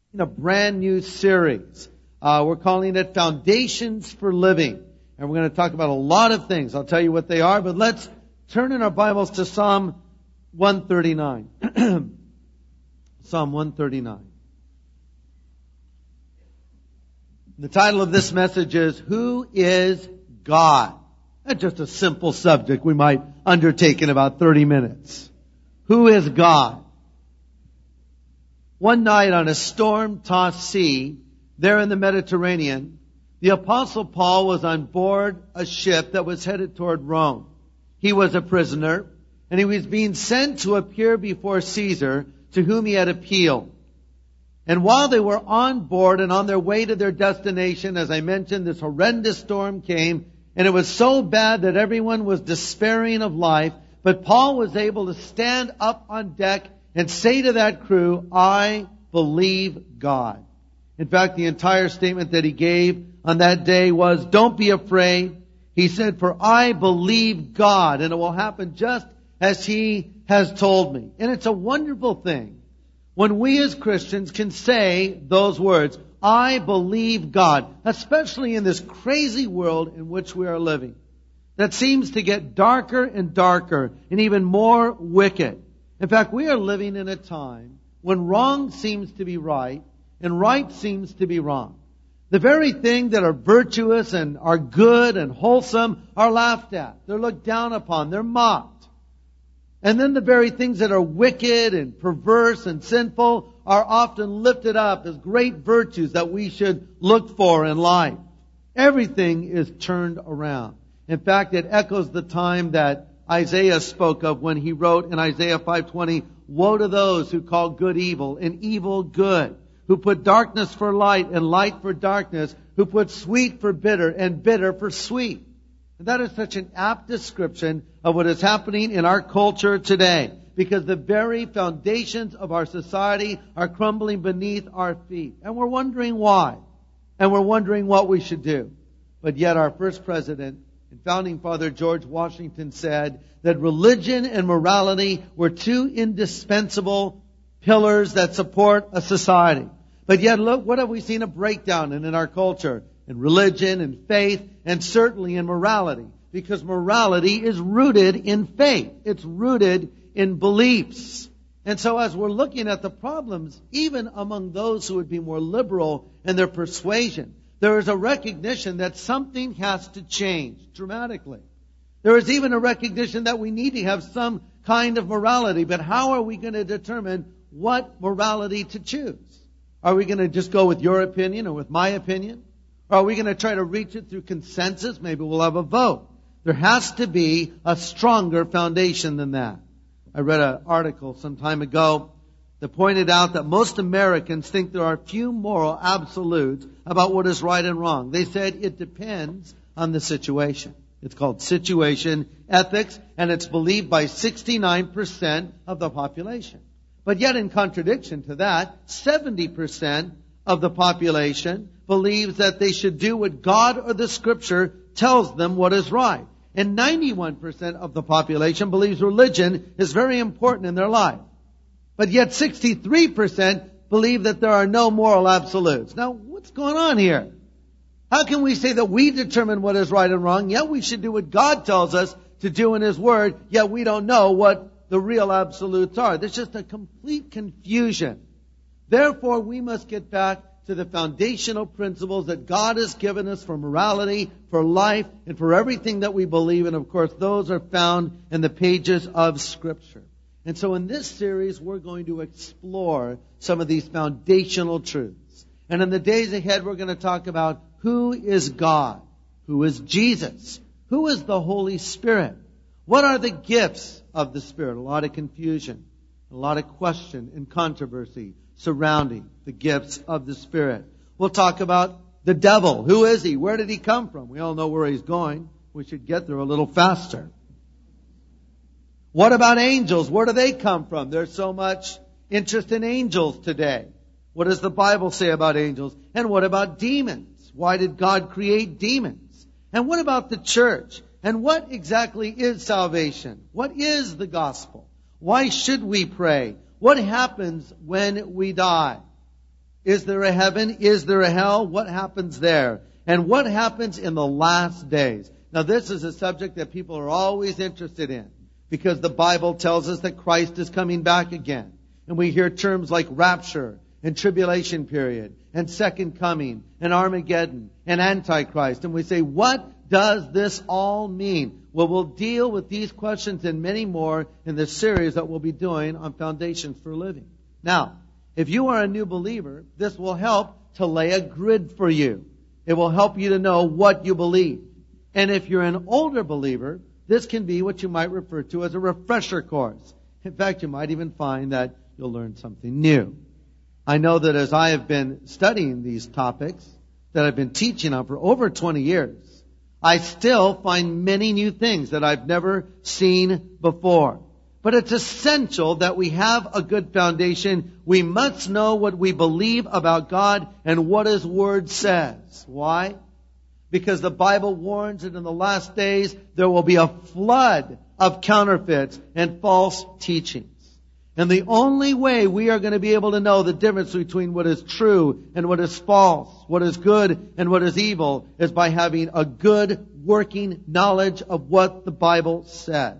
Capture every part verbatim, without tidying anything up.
in a brand new series. Uh, we're calling it Foundations for Living. And we're going to talk about a lot of things. I'll tell you what they are, but let's turn in our Bibles to Psalm one thirty-nine. Psalm one thirty-nine. The title of this message is, Who is God? That's just a simple subject we might undertake in about thirty minutes. Who is God? One night on a storm-tossed sea, there in the Mediterranean, the Apostle Paul was on board a ship that was headed toward Rome. He was a prisoner, and he was being sent to appear before Caesar, to whom he had appealed. And while they were on board and on their way to their destination, as I mentioned, this horrendous storm came, and it was so bad that everyone was despairing of life, but Paul was able to stand up on deck and say to that crew, I believe God. In fact, the entire statement that he gave on that day was, don't be afraid. He said, for I believe God, and it will happen just as He has told me. And it's a wonderful thing when we as Christians can say those words, I believe God, especially in this crazy world in which we are living, that seems to get darker and darker and even more wicked. In fact, we are living in a time when wrong seems to be right and right seems to be wrong. The very things that are virtuous and are good and wholesome are laughed at. They're looked down upon. They're mocked. And then the very things that are wicked and perverse and sinful are often lifted up as great virtues that we should look for in life. Everything is turned around. In fact, it echoes the time that Isaiah spoke of when he wrote in Isaiah five twenty, woe to those who call good evil and evil good, who put darkness for light and light for darkness, who put sweet for bitter and bitter for sweet. And that is such an apt description of what is happening in our culture today, because the very foundations of our society are crumbling beneath our feet. And we're wondering why. And we're wondering what we should do. But yet our first president and founding father George Washington said that religion and morality were two indispensable pillars that support a society. But yet, look, what have we seen a breakdown in in our culture? In religion and faith, and certainly in morality. Because morality is rooted in faith. It's rooted in beliefs. And so as we're looking at the problems, even among those who would be more liberal in their persuasion, there is a recognition that something has to change dramatically. There is even a recognition that we need to have some kind of morality. But how are we going to determine what morality to choose? Are we going to just go with your opinion or with my opinion? Or are we going to try to reach it through consensus? Maybe we'll have a vote. There has to be a stronger foundation than that. I read an article some time ago that pointed out that most Americans think there are few moral absolutes about what is right and wrong. They said it depends on the situation. It's called situation ethics, and it's believed by sixty-nine percent of the population. But yet in contradiction to that, seventy percent of the population believes that they should do what God or the Scripture tells them what is right. And ninety-one percent of the population believes religion is very important in their life. But yet sixty-three percent believe that there are no moral absolutes. Now, what's going on here? How can we say that we determine what is right and wrong, yet we should do what God tells us to do in His Word, yet we don't know what the real absolutes are? There's just a complete confusion. Therefore, we must get back to the foundational principles that God has given us for morality, for life, and for everything that we believe. And of course, those are found in the pages of Scripture. And so in this series, we're going to explore some of these foundational truths. And in the days ahead, we're going to talk about who is God, who is Jesus, who is the Holy Spirit, what are the gifts of the Spirit. A lot of confusion, a lot of question and controversy surrounding the gifts of the Spirit. We'll talk about the devil. Who is he? Where did he come from? We all know where he's going. We should get there a little faster. What about angels? Where do they come from? There's so much interest in angels today. What does the Bible say about angels? And what about demons? Why did God create demons? And what about the church? And what exactly is salvation? What is the gospel? Why should we pray? What happens when we die? Is there a heaven? Is there a hell? What happens there? And what happens in the last days? Now, this is a subject that people are always interested in, because the Bible tells us that Christ is coming back again. And we hear terms like rapture and tribulation period and second coming and Armageddon and Antichrist. And we say, what does this all mean? Well, we'll deal with these questions and many more in the series that we'll be doing on Foundations for Living. Now, if you are a new believer, this will help to lay a grid for you. It will help you to know what you believe. And if you're an older believer, this can be what you might refer to as a refresher course. In fact, you might even find that you'll learn something new. I know that as I have been studying these topics that I've been teaching on for over twenty years, I still find many new things that I've never seen before. But it's essential that we have a good foundation. We must know what we believe about God and what His Word says. Why? Because the Bible warns that in the last days there will be a flood of counterfeits and false teachings. And the only way we are going to be able to know the difference between what is true and what is false, what is good and what is evil, is by having a good working knowledge of what the Bible says.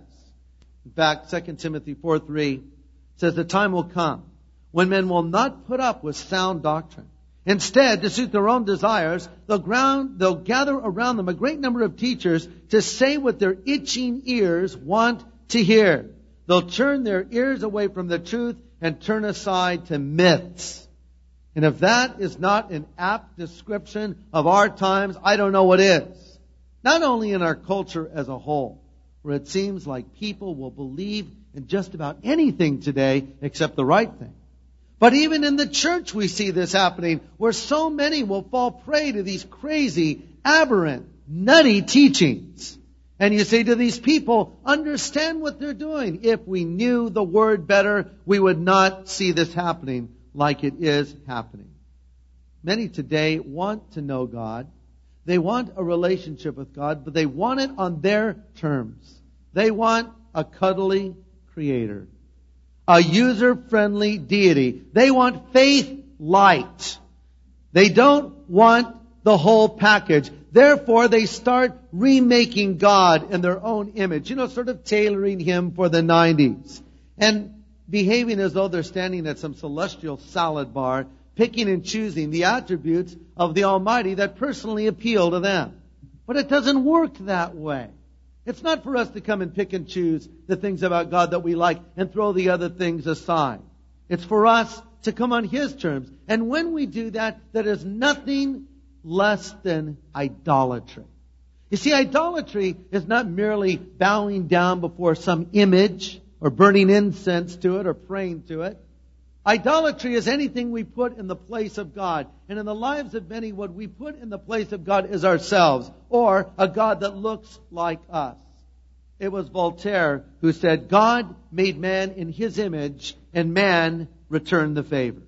In fact, Second Timothy four three says, the time will come when men will not put up with sound doctrine. Instead, to suit their own desires, they'll, ground, they'll gather around them a great number of teachers to say what their itching ears want to hear. They'll turn their ears away from the truth and turn aside to myths. And if that is not an apt description of our times, I don't know what is. Not only in our culture as a whole, where it seems like people will believe in just about anything today except the right thing. But even in the church we see this happening, where so many will fall prey to these crazy, aberrant, nutty teachings. And you say to these people, understand what they're doing. If we knew the Word better, we would not see this happening like it is happening. Many today want to know God. They want a relationship with God, but they want it on their terms. They want a cuddly Creator, a user-friendly deity. They want faith light. They don't want the whole package. Therefore, they start remaking God in their own image. You know, sort of tailoring Him for the nineties. And behaving as though they're standing at some celestial salad bar, picking and choosing the attributes of the Almighty that personally appeal to them. But it doesn't work that way. It's not for us to come and pick and choose the things about God that we like and throw the other things aside. It's for us to come on His terms. And when we do that, that is nothing less than idolatry. You see, idolatry is not merely bowing down before some image or burning incense to it or praying to it. Idolatry is anything we put in the place of God. And in the lives of many, what we put in the place of God is ourselves, or a God that looks like us. It was Voltaire who said, God made man in His image, and man returned the favor.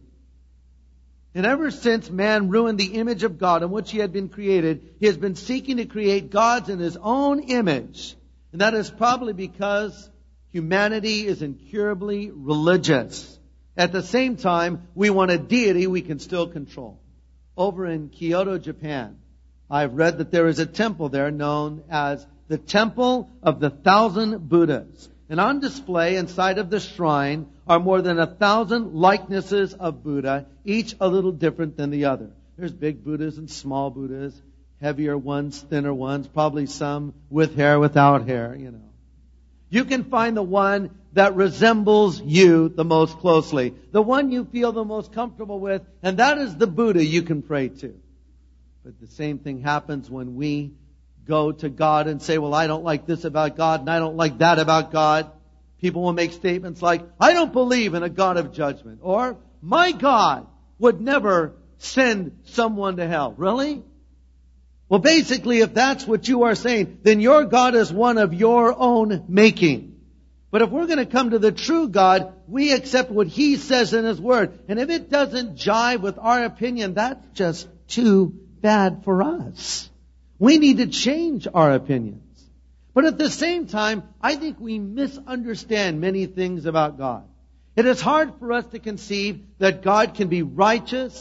And ever since man ruined the image of God in which he had been created, he has been seeking to create gods in his own image. And that is probably because humanity is incurably religious. At the same time, we want a deity we can still control. Over in Kyoto, Japan, I've read that there is a temple there known as the Temple of the Thousand Buddhas. And on display inside of the shrine are more than a thousand likenesses of Buddha, each a little different than the other. There's big Buddhas and small Buddhas, heavier ones, thinner ones, probably some with hair, without hair, you know. You can find the one that resembles you the most closely, the one you feel the most comfortable with, and that is the Buddha you can pray to. But the same thing happens when we go to God and say, well, I don't like this about God and I don't like that about God. People will make statements like, I don't believe in a God of judgment. Or, my God would never send someone to hell. Really? Well, basically, if that's what you are saying, then your God is one of your own making. But if we're going to come to the true God, we accept what He says in His Word. And if it doesn't jive with our opinion, that's just too bad for us. We need to change our opinions. But at the same time, I think we misunderstand many things about God. It is hard for us to conceive that God can be righteous,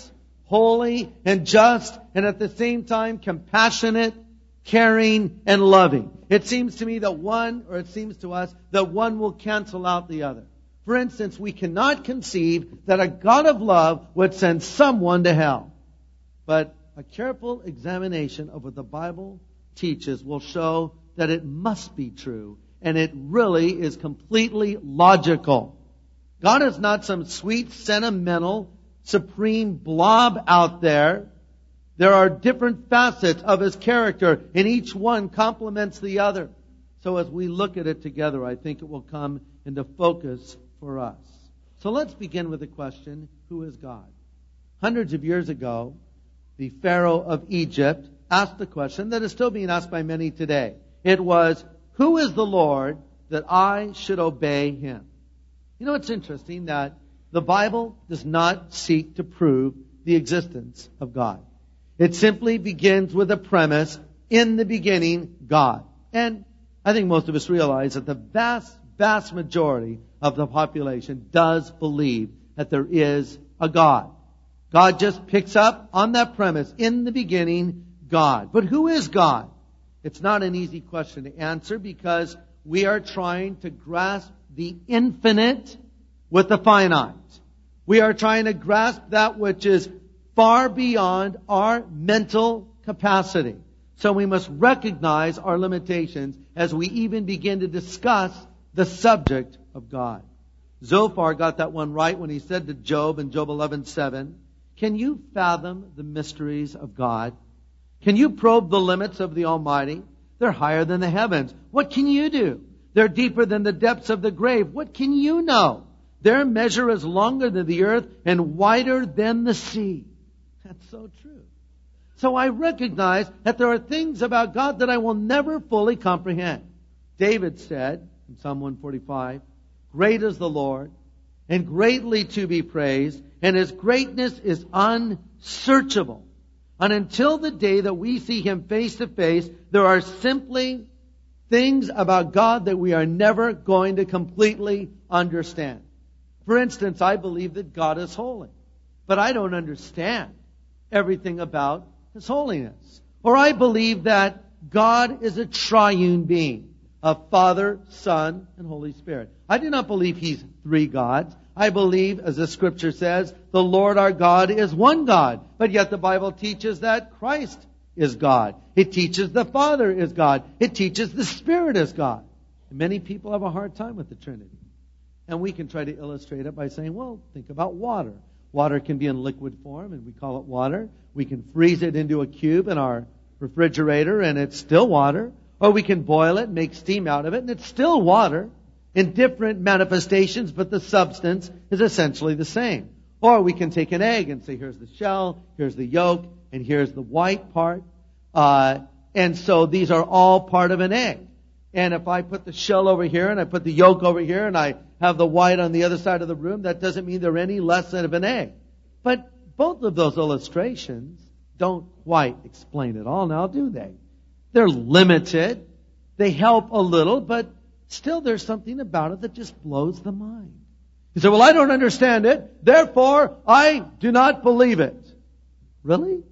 holy and just, and at the same time compassionate, caring, and loving. It seems to me that one, or it seems to us, that one will cancel out the other. For instance, we cannot conceive that a God of love would send someone to hell. But a careful examination of what the Bible teaches will show that it must be true, and it really is completely logical. God is not some sweet, sentimental, supreme blob out there. There are different facets of His character, and each one complements the other. So as we look at it together, I think it will come into focus for us. So let's begin with the question, who is God? Hundreds of years ago, the Pharaoh of Egypt asked the question that is still being asked by many today. It was, who is the Lord that I should obey Him? You know, it's interesting that the Bible does not seek to prove the existence of God. It simply begins with a premise, in the beginning, God. And I think most of us realize that the vast, vast majority of the population does believe that there is a God. God just picks up on that premise, in the beginning, God. But who is God? It's not an easy question to answer because we are trying to grasp the infinite with the finite. We are trying to grasp that which is far beyond our mental capacity. So we must recognize our limitations as we even begin to discuss the subject of God. Zophar got that one right when he said to Job in Job eleven seven, can you fathom the mysteries of God? Can you probe the limits of the Almighty? They're higher than the heavens. What can you do? They're deeper than the depths of the grave. What can you know? Their measure is longer than the earth and wider than the sea. That's so true. So I recognize that there are things about God that I will never fully comprehend. David said in Psalm one forty-five, great is the Lord, and greatly to be praised, and His greatness is unsearchable. And until the day that we see Him face to face, there are simply things about God that we are never going to completely understand. For instance, I believe that God is holy, but I don't understand everything about His holiness. Or I believe that God is a triune being of Father, Son, and Holy Spirit. I do not believe He's three gods. I believe, as the Scripture says, the Lord our God is one God. But yet the Bible teaches that Christ is God. It teaches the Father is God. It teaches the Spirit is God. And many people have a hard time with the Trinity. And we can try to illustrate it by saying, well, think about water. Water can be in liquid form, and we call it water. We can freeze it into a cube in our refrigerator, and it's still water. Or we can boil it and make steam out of it, and it's still water in different manifestations, but the substance is essentially the same. Or we can take an egg and say, here's the shell, here's the yolk, and here's the white part. Uh, and so these are all part of an egg. And if I put the shell over here and I put the yolk over here and I have the white on the other side of the room, that doesn't mean they're any less than of an egg. But both of those illustrations don't quite explain it all now, do they? They're limited. They help a little, but still there's something about it that just blows the mind. You say, well, I don't understand it, therefore I do not believe it. Really?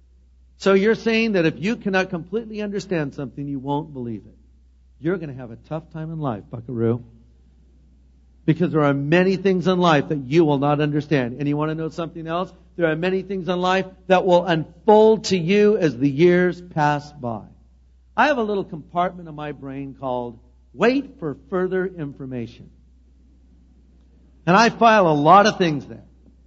So you're saying that if you cannot completely understand something, you won't believe it. You're going to have a tough time in life, buckaroo. Because there are many things in life that you will not understand. And you want to know something else? There are many things in life that will unfold to you as the years pass by. I have a little compartment in my brain called wait for further information. And I file a lot of things there.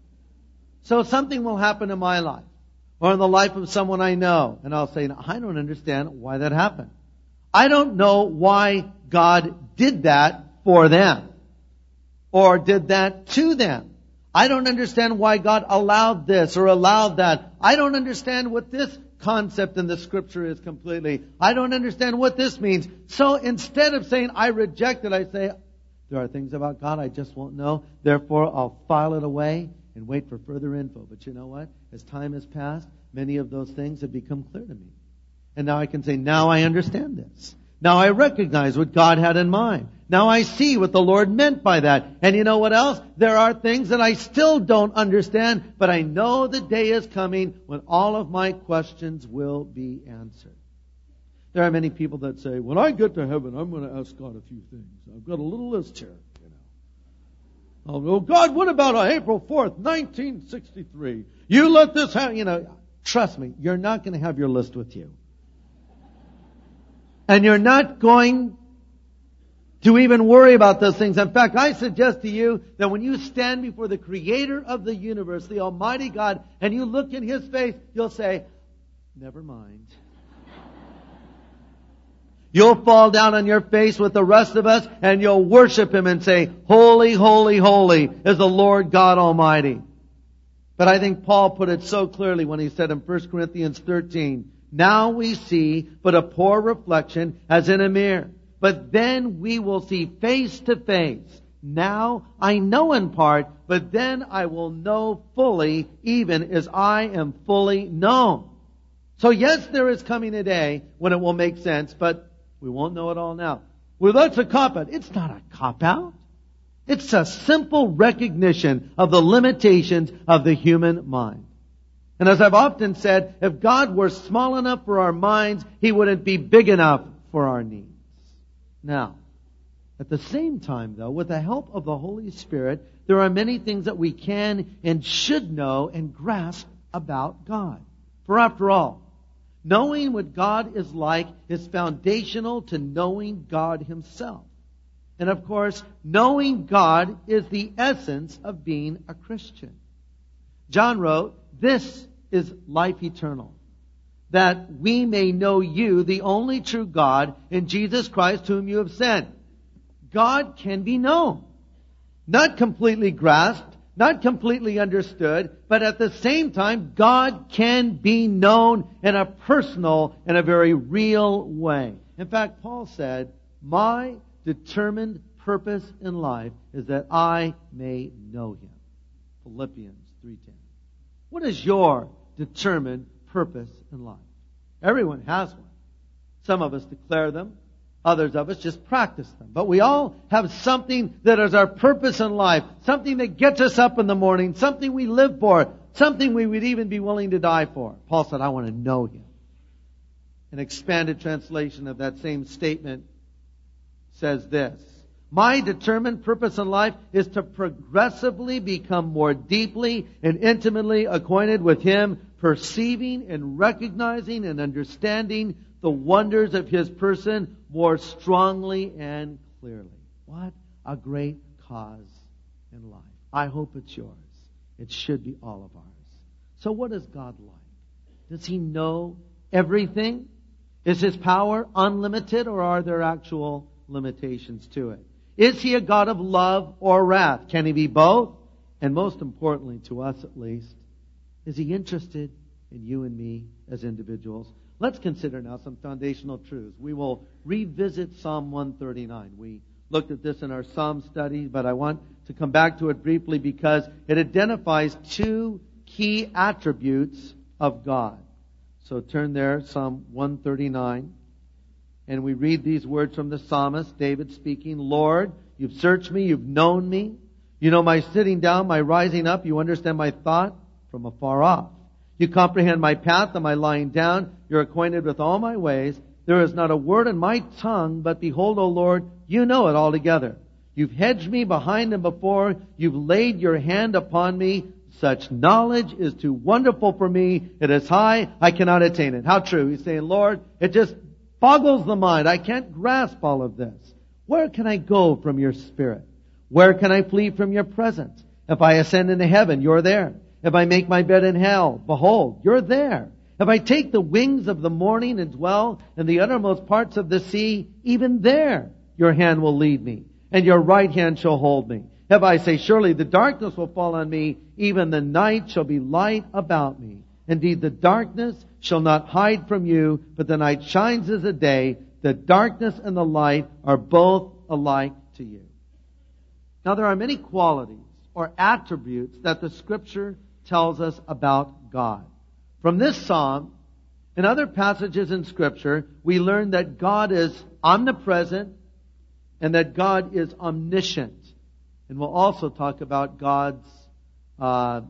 So something will happen in my life or in the life of someone I know. And I'll say, I don't understand why that happened. I don't know why God did that for them or did that to them. I don't understand why God allowed this or allowed that. I don't understand what this concept in the Scripture is completely. I don't understand what this means. So instead of saying I reject it, I say there are things about God I just won't know. Therefore, I'll file it away and wait for further info. But you know what? As time has passed, many of those things have become clear to me. And now I can say, now I understand this. Now I recognize what God had in mind. Now I see what the Lord meant by that. And you know what else? There are things that I still don't understand, but I know the day is coming when all of my questions will be answered. There are many people that say, when I get to heaven, I'm going to ask God a few things. I've got a little list here. You know, I'll go, God, what about on April fourth, nineteen sixty-three? You let this happen. You know, trust me, you're not going to have your list with you. And you're not going to even worry about those things. In fact, I suggest to you that when you stand before the Creator of the universe, the Almighty God, and you look in His face, you'll say, never mind. You'll fall down on your face with the rest of us, and you'll worship Him and say, holy, holy, holy is the Lord God Almighty. But I think Paul put it so clearly when he said in First Corinthians thirteen, now we see but a poor reflection as in a mirror. But then we will see face to face. Now I know in part, but then I will know fully, even as I am fully known. So yes, there is coming a day when it will make sense, but we won't know it all now. Well, that's a cop-out. It's not a cop-out. It's a simple recognition of the limitations of the human mind. And as I've often said, if God were small enough for our minds, He wouldn't be big enough for our needs. Now, at the same time, though, with the help of the Holy Spirit, there are many things that we can and should know and grasp about God. For after all, knowing what God is like is foundational to knowing God Himself. And of course, knowing God is the essence of being a Christian. John wrote, this is life eternal, that we may know you, the only true God, and Jesus Christ whom you have sent. God can be known. Not completely grasped, not completely understood, but at the same time, God can be known in a personal and a very real way. In fact, Paul said, my determined purpose in life is that I may know Him. Philippians three ten. What is your determined purpose in life? Everyone has one. Some of us declare them. Others of us just practice them. But we all have something that is our purpose in life. Something that gets us up in the morning. Something we live for. Something we would even be willing to die for. Paul said, I want to know Him. An expanded translation of that same statement says this. My determined purpose in life is to progressively become more deeply and intimately acquainted with Him, perceiving and recognizing and understanding the wonders of His person more strongly and clearly. What a great cause in life. I hope it's yours. It should be all of ours. So what is God like? Does He know everything? Is His power unlimited, or are there actual limitations to it? Is He a God of love or wrath? Can He be both? And most importantly, to us at least, is He interested in you and me as individuals? Let's consider now some foundational truths. We will revisit Psalm one thirty-nine. We looked at this in our Psalm study, but I want to come back to it briefly because it identifies two key attributes of God. So turn there, Psalm one thirty-nine. And we read these words from the psalmist, David speaking, Lord, you've searched me, you've known me. You know my sitting down, my rising up. You understand my thought from afar off. You comprehend my path and my lying down. You're acquainted with all my ways. There is not a word in my tongue, but behold, O Lord, you know it altogether. You've hedged me behind and before. You've laid your hand upon me. Such knowledge is too wonderful for me. It is high. I cannot attain it. How true. He's saying, Lord, it just boggles the mind. I can't grasp all of this. Where can I go from your Spirit? Where can I flee from your presence? If I ascend into heaven, you're there. If I make my bed in hell, behold, you're there. If I take the wings of the morning and dwell in the uttermost parts of the sea, even there your hand will lead me, and your right hand shall hold me. If I say, surely the darkness will fall on me, even the night shall be light about me. Indeed, the darkness shall not hide from you, but the night shines as a day. The darkness and the light are both alike to you. Now, there are many qualities or attributes that the Scripture tells us about God. From this psalm, In other passages in Scripture, we learn that God is omnipresent and that God is omniscient. And we'll also talk about God's uh,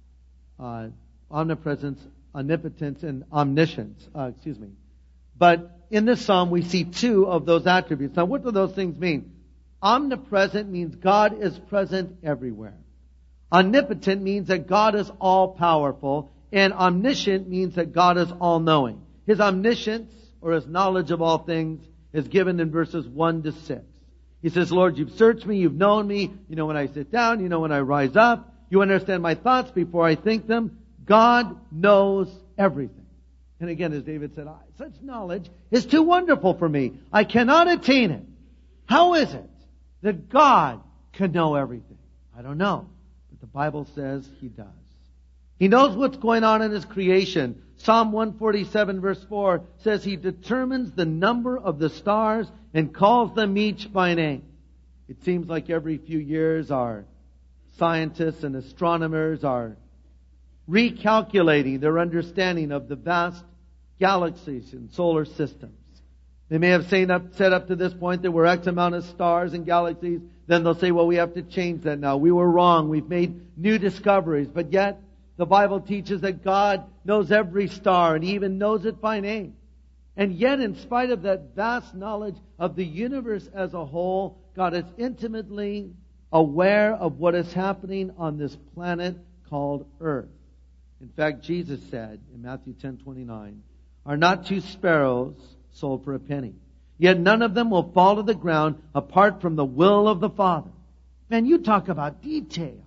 uh, omnipresence, omnipotence, and omniscience. Uh, excuse me. But in this psalm, we see two of those attributes. Now, what do those things mean? Omnipresent means God is present everywhere. Omnipotent means that God is all-powerful. And omniscient means that God is all-knowing. His omniscience, or His knowledge of all things, is given in verses one to six. He says, Lord, you've searched me, you've known me, you know when I sit down, you know when I rise up, you understand my thoughts before I think them. God knows everything. And again, as David said, such knowledge is too wonderful for me. I cannot attain it. How is it that God can know everything? I don't know. But the Bible says He does. He knows what's going on in His creation. Psalm one forty-seven verse four says He determines the number of the stars and calls them each by name. It seems like every few years our scientists and astronomers are recalculating their understanding of the vast galaxies and solar systems. They may have said up, said up to this point there were X amount of stars and galaxies. Then they'll say, well, we have to change that now. We were wrong. We've made new discoveries. But yet, the Bible teaches that God knows every star and He even knows it by name. And yet, in spite of that vast knowledge of the universe as a whole, God is intimately aware of what is happening on this planet called Earth. In fact, Jesus said in Matthew ten twenty-nine, are not two sparrows sold for a penny? Yet none of them will fall to the ground apart from the will of the Father. Man, you talk about detail.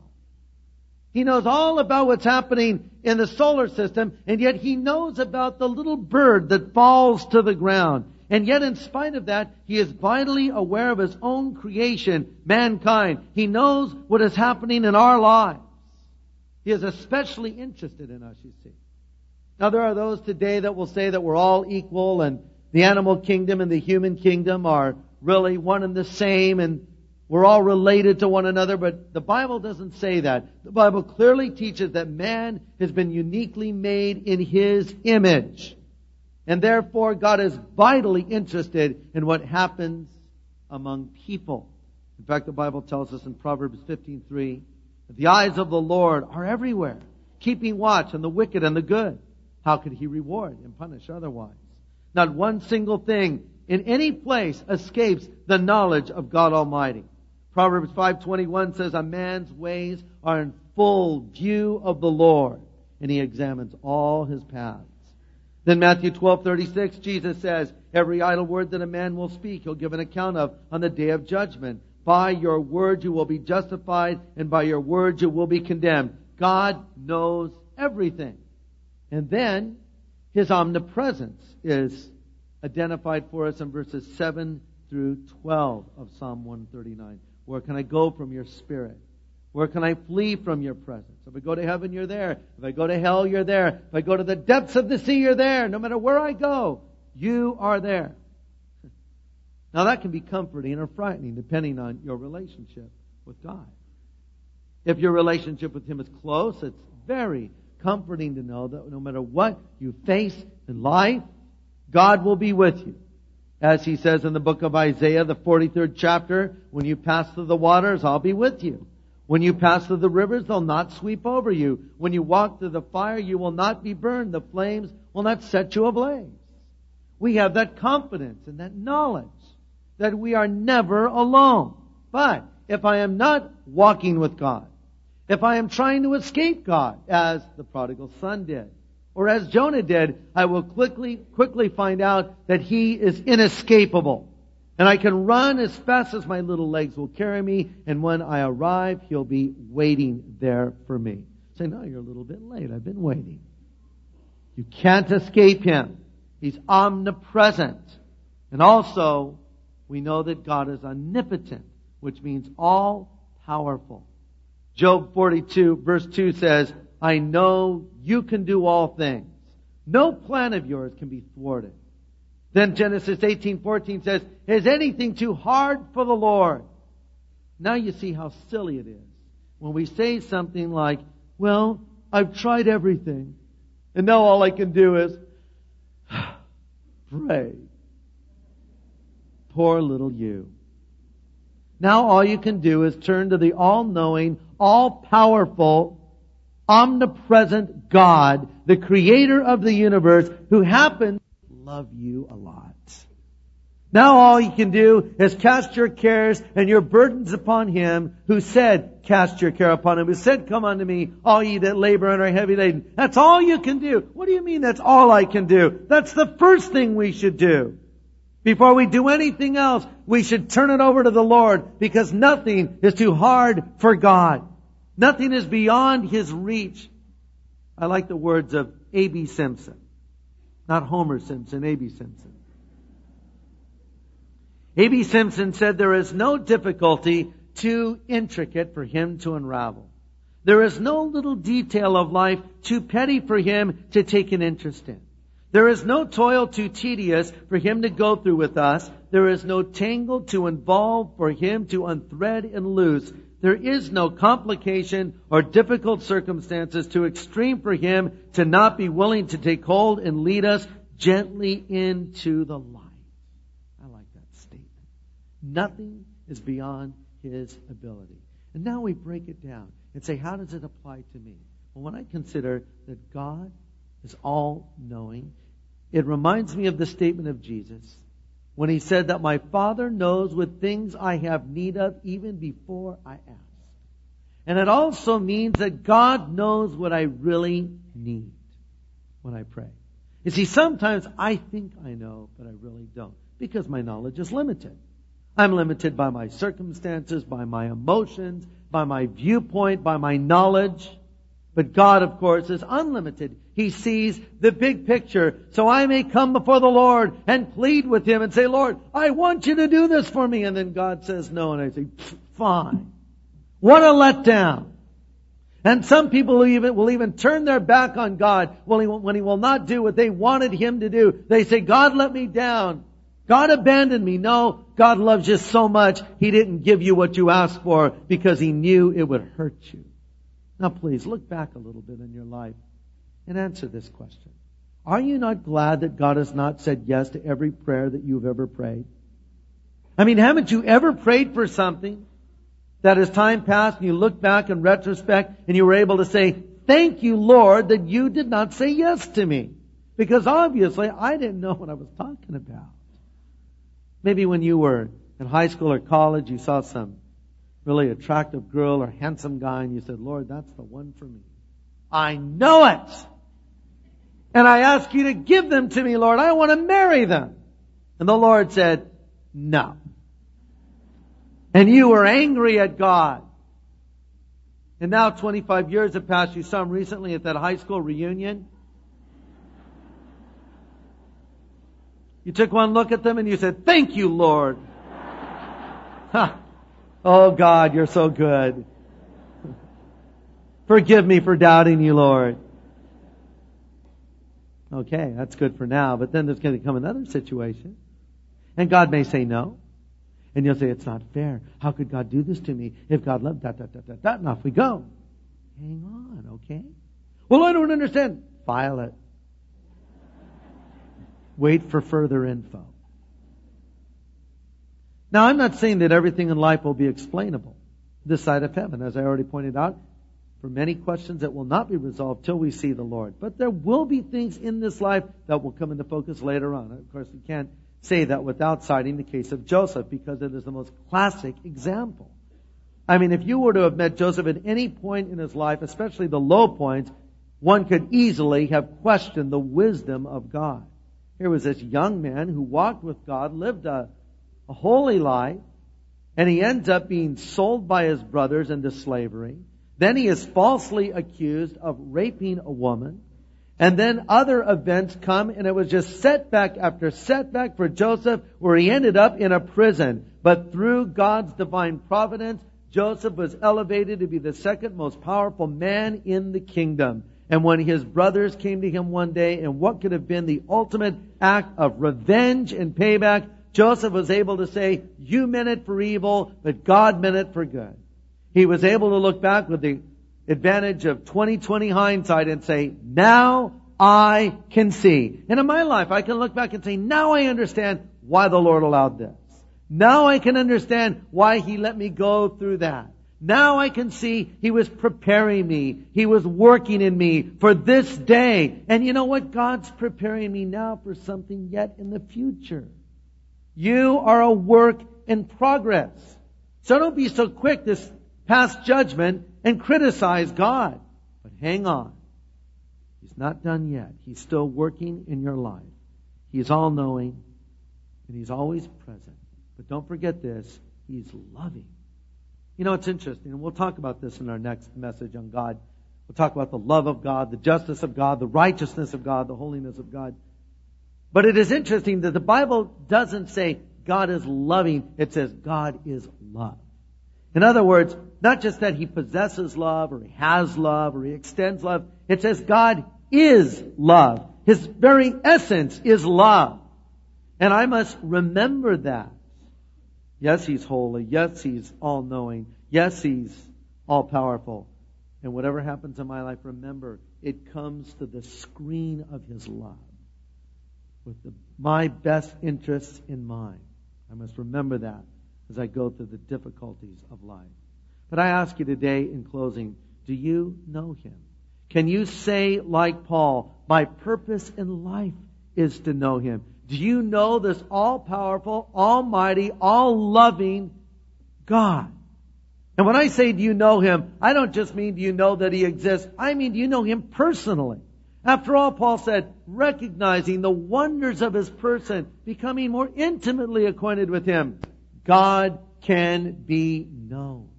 He knows all about what's happening in the solar system, and yet He knows about the little bird that falls to the ground. And yet, in spite of that, He is vitally aware of His own creation, mankind. He knows what is happening in our lives. He is especially interested in us, you see. Now, there are those today that will say that we're all equal, and the animal kingdom and the human kingdom are really one and the same, and we're all related to one another, but the Bible doesn't say that. The Bible clearly teaches that man has been uniquely made in His image. And therefore, God is vitally interested in what happens among people. In fact, the Bible tells us in Proverbs fifteen three, that the eyes of the Lord are everywhere, keeping watch on the wicked and the good. How could He reward and punish otherwise? Not one single thing in any place escapes the knowledge of God Almighty. Proverbs five twenty-one says, a man's ways are in full view of the Lord, and He examines all his paths. Then Matthew twelve thirty-six, Jesus says, every idle word that a man will speak, he'll give an account of on the day of judgment. By your word you will be justified, and by your word you will be condemned. God knows everything. And then His omnipresence is identified for us in verses seven through twelve of Psalm one thirty-nine. Where can I go from your Spirit? Where can I flee from your presence? If I go to heaven, you're there. If I go to hell, you're there. If I go to the depths of the sea, you're there. No matter where I go, you are there. Now that can be comforting or frightening depending on your relationship with God. If your relationship with Him is close, it's very comforting to know that no matter what you face in life, God will be with you. As He says in the book of Isaiah, the forty-third chapter, when you pass through the waters, I'll be with you. When you pass through the rivers, they'll not sweep over you. When you walk through the fire, you will not be burned. The flames will not set you ablaze. We have that confidence and that knowledge that we are never alone. But if I am not walking with God, if I am trying to escape God, as the prodigal son did, or as Jonah did, I will quickly, quickly find out that He is inescapable. And I can run as fast as my little legs will carry me, and when I arrive, He'll be waiting there for me. Say, no, you're a little bit late. I've been waiting. You can't escape Him. He's omnipresent. And also, we know that God is omnipotent, which means all-powerful. Job forty-two, verse two says, I know you can do all things. No plan of yours can be thwarted. Then Genesis eighteen fourteen says, is anything too hard for the Lord? Now you see how silly it is when we say something like, well, I've tried everything, and now all I can do is pray. Poor little you. Now all you can do is turn to the all-knowing, all-powerful, omnipresent God, the creator of the universe, who happens to love you a lot. Now all you can do is cast your cares and your burdens upon Him who said, cast your care upon Him, who said, come unto me, all ye that labor and are heavy laden. That's all you can do. What do you mean that's all I can do? That's the first thing we should do. Before we do anything else, we should turn it over to the Lord, because nothing is too hard for God. Nothing is beyond His reach. I like the words of A B Simpson. Not Homer Simpson, A B Simpson. A B Simpson said, there is no difficulty too intricate for Him to unravel. There is no little detail of life too petty for Him to take an interest in. There is no toil too tedious for Him to go through with us. There is no tangle too involved for Him to unthread and loose. There is no complication or difficult circumstances too extreme for Him to not be willing to take hold and lead us gently into the light. Nothing is beyond His ability. And now we break it down and say, how does it apply to me? Well, when I consider that God is all-knowing, it reminds me of the statement of Jesus when He said that my Father knows what things I have need of even before I ask. And it also means that God knows what I really need when I pray. You see, sometimes I think I know, but I really don't, because my knowledge is limited. I'm limited by my circumstances, by my emotions, by my viewpoint, by my knowledge. But God, of course, is unlimited. He sees the big picture. So I may come before the Lord and plead with Him and say, Lord, I want you to do this for me. And then God says no. And I say, fine. What a letdown. And some people will even, will even turn their back on God when he, when he will not do what they wanted Him to do. They say, God let me down. God abandoned me. No, God loves you so much, He didn't give you what you asked for because He knew it would hurt you. Now please, look back a little bit in your life and answer this question. Are you not glad that God has not said yes to every prayer that you've ever prayed? I mean, haven't you ever prayed for something that as time passed and you look back in retrospect and you were able to say, thank you, Lord, that you did not say yes to me? Because obviously I didn't know what I was talking about. Maybe when you were in high school or college, you saw some really attractive girl or handsome guy and you said, Lord, that's the one for me. I know it. And I ask you to give them to me, Lord. I want to marry them. And the Lord said, no. And you were angry at God. And now twenty-five years have passed. You saw him recently at that high school reunion. You took one look at them and you said, thank you, Lord. Huh. Oh, God, you're so good. Forgive me for doubting you, Lord. Okay, that's good for now. But then there's going to come another situation. And God may say no. And you'll say, it's not fair. How could God do this to me? If God loved that, that, that, that, that, and off we go. Hang on, okay? Well, I don't understand. File it. Wait for further info. Now, I'm not saying that everything in life will be explainable this side of heaven. As I already pointed out, for many questions that will not be resolved till we see the Lord. But there will be things in this life that will come into focus later on. Of course, we can't say that without citing the case of Joseph, because it is the most classic example. I mean, if you were to have met Joseph at any point in his life, especially the low points, one could easily have questioned the wisdom of God. Here was this young man who walked with God, lived a, a holy life, and he ends up being sold by his brothers into slavery. Then he is falsely accused of raping a woman. And then other events come, and it was just setback after setback for Joseph, where he ended up in a prison. But through God's divine providence, Joseph was elevated to be the second most powerful man in the kingdom. And when his brothers came to him one day, and what could have been the ultimate act of revenge and payback, Joseph was able to say, you meant it for evil, but God meant it for good. He was able to look back with the advantage of twenty twenty hindsight and say, now I can see. And in my life, I can look back and say, now I understand why the Lord allowed this. Now I can understand why He let me go through that. Now I can see He was preparing me. He was working in me for this day. And you know what? God's preparing me now for something yet in the future. You are a work in progress. So don't be so quick to pass judgment and criticize God. But hang on. He's not done yet. He's still working in your life. He's all-knowing, and He's always present. But don't forget this. He's loving. You know, it's interesting, and we'll talk about this in our next message on God. We'll talk about the love of God, the justice of God, the righteousness of God, the holiness of God. But it is interesting that the Bible doesn't say God is loving. It says God is love. In other words, not just that He possesses love, or He has love, or He extends love. It says God is love. His very essence is love. And I must remember that. Yes, He's holy. Yes, He's all-knowing. Yes, He's all-powerful. And whatever happens in my life, remember, it comes to the screen of His love. With the, my best interests in mind. I must remember that as I go through the difficulties of life. But I ask you today in closing, do you know Him? Can you say like Paul, my purpose in life is to know Him? Do you know this all-powerful, almighty, all-loving God? And when I say do you know Him, I don't just mean do you know that He exists. I mean do you know Him personally? After all, Paul said, recognizing the wonders of His person, becoming more intimately acquainted with Him, God can be known.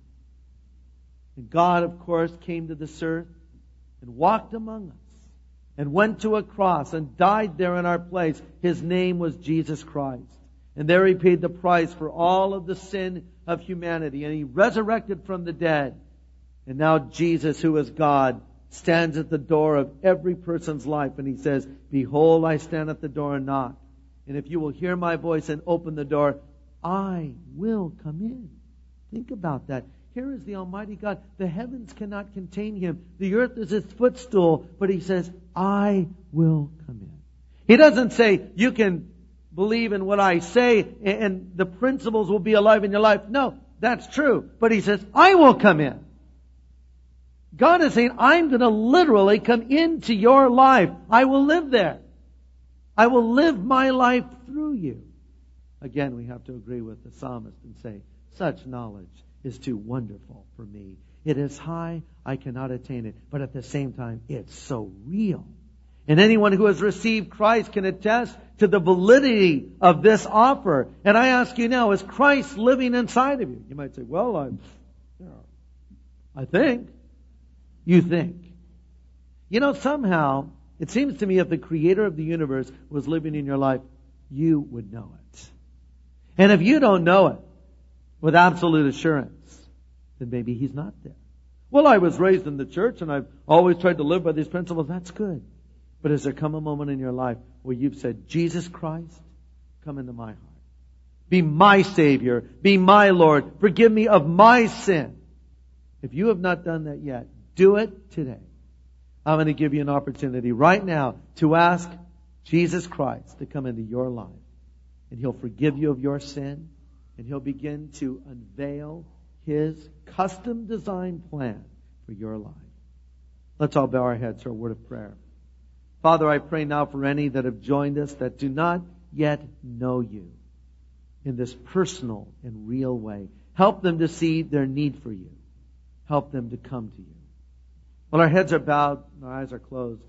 And God, of course, came to this earth and walked among us and went to a cross and died there in our place. His name was Jesus Christ. And there He paid the price for all of the sin of humanity. And He resurrected from the dead. And now Jesus, who is God, stands at the door of every person's life. And He says, behold, I stand at the door and knock. And if you will hear my voice and open the door, I will come in. Think about that. Here is the Almighty God. The heavens cannot contain Him. The earth is His footstool. But He says, I will come in. He doesn't say, you can believe in what I say and the principles will be alive in your life. No, that's true. But He says, I will come in. God is saying, I'm going to literally come into your life. I will live there. I will live my life through you. Again, we have to agree with the psalmist and say, such knowledge is too wonderful for me. It is high, I cannot attain it. But at the same time, it's so real. And anyone who has received Christ can attest to the validity of this offer. And I ask you now, is Christ living inside of you? You might say, well, I'm, you know, I think. You think. You know, somehow, it seems to me if the Creator of the universe was living in your life, you would know it. And if you don't know it with absolute assurance, then maybe He's not there. Well, I was raised in the church and I've always tried to live by these principles. That's good. But has there come a moment in your life where you've said, Jesus Christ, come into my heart. Be my Savior. Be my Lord. Forgive me of my sin. If you have not done that yet, do it today. I'm going to give you an opportunity right now to ask Jesus Christ to come into your life. And He'll forgive you of your sin. And He'll begin to unveil His custom-designed plan for your life. Let's all bow our heads for a word of prayer. Father, I pray now for any that have joined us that do not yet know You in this personal and real way. Help them to see their need for You. Help them to come to You. While our heads are bowed and our eyes are closed,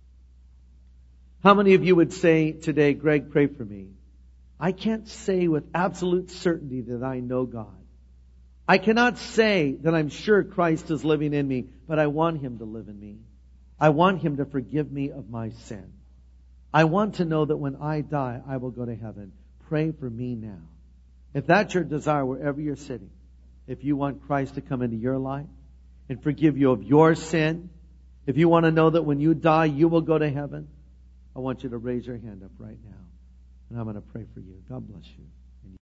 how many of you would say today, Greg, pray for me? I can't say with absolute certainty that I know God. I cannot say that I'm sure Christ is living in me, but I want Him to live in me. I want Him to forgive me of my sin. I want to know that when I die, I will go to heaven. Pray for me now. If that's your desire, wherever you're sitting, if you want Christ to come into your life and forgive you of your sin, if you want to know that when you die, you will go to heaven, I want you to raise your hand up right now. And I'm going to pray for you. God bless you.